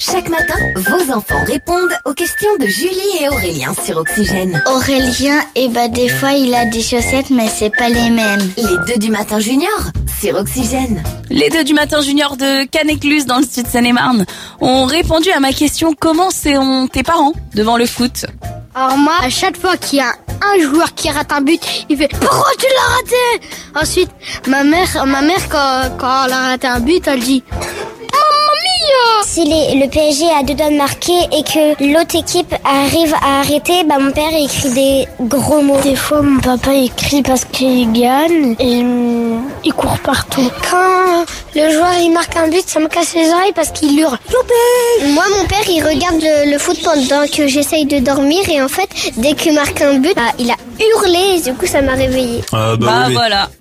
Chaque matin, vos enfants répondent aux questions de Julie et Aurélien sur Oxygène. Aurélien, des fois il a des chaussettes mais c'est pas les mêmes. Les 2 du matin junior sur Oxygène. Les 2 du matin junior de Cannes-Écluse dans le sud de Seine-et-Marne ont répondu à ma question: comment sont tes parents devant le foot? Alors moi, à chaque fois qu'il y a un joueur qui rate un but, il fait « Pourquoi tu l'as raté ?» Ensuite, ma mère quand elle a raté un but, elle dit « Mamma mia !» Si le PSG a 2 doigts de marquer et que l'autre équipe arrive à arrêter, mon père écrit des gros mots. Des fois, mon papa écrit parce qu'il gagne et il court partout. Quand le joueur il marque un but, ça me casse les oreilles parce qu'il hurle. Moi, mon père, il regarde le foot pendant que j'essaye de dormir et en fait, dès qu'il marque un but, il a hurlé et du coup, ça m'a réveillée. Oui. Voilà.